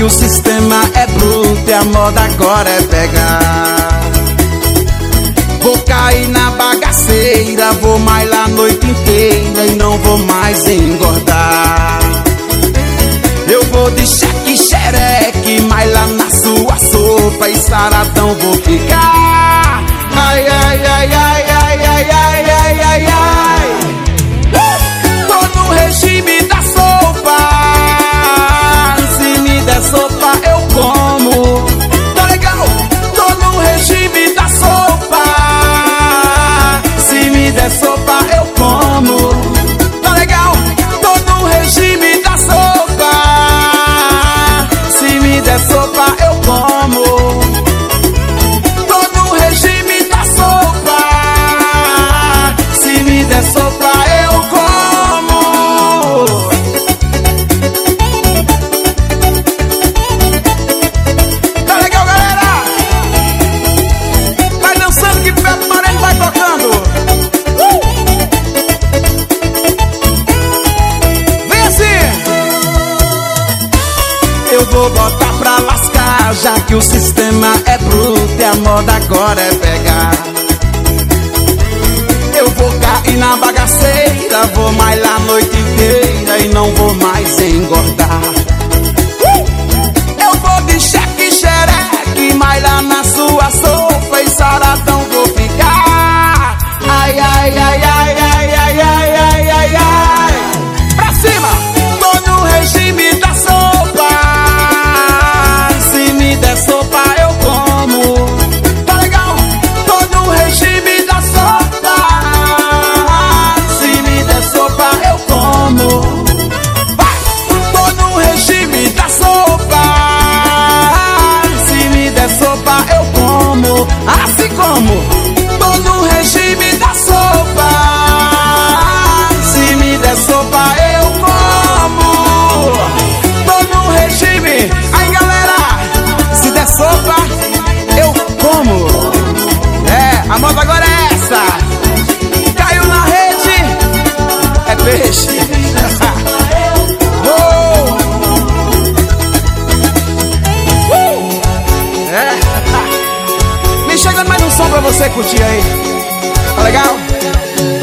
o sistema é bruto e a moda agora é pegar. Vou cair na bagaceira, vou malhar a noite inteira e não vou mais engordar. Eu vou de cheque xereque, malhar na sua sopa e saradão vou ficar. Ai, ai, ai, ai, ai, ai, ai, ai, ai, ai. Tô no regime da sopa. Se me der sopa eu como. Tá legal? Tô no regime da sopa. Se me der sopa eu como. Tá legal? Tô no regime da sopa. Se me der sopa eu como. Tô no regime da sopa. Se me der sopa eu como. Tá legal, galera? Vai dançando que Beto Moreno vai tocando. Vem assim. Eu vou botar pra lascar, já que o sistema é bruto e a moda agora é pegar. Eu vou cair na bagaceira, vou malhar a noite inteira e não vou mais engordar. Eu vou de cheque xereque, malhar na sua sopa e saradão vou ficar. Ai, ai, ai, ai, ai, ai, ai, ai, ai, ai. Pra cima! Tô no regime da sopa. Se me der sopa eu como. Tá legal? Tô no regime da sopa. Se me der sopa eu como. Vai! Tô no regime da sopa. Se me der sopa eu como. Assim como tô no regime da sopa. Se me der sopa eu como. Tô no regime. Aí galera, se der sopa eu como. É, a moda agora é essa. Caiu na rede, é peixe. Oh! É. Me chegando mais um som pra você curtir aí. Tá legal?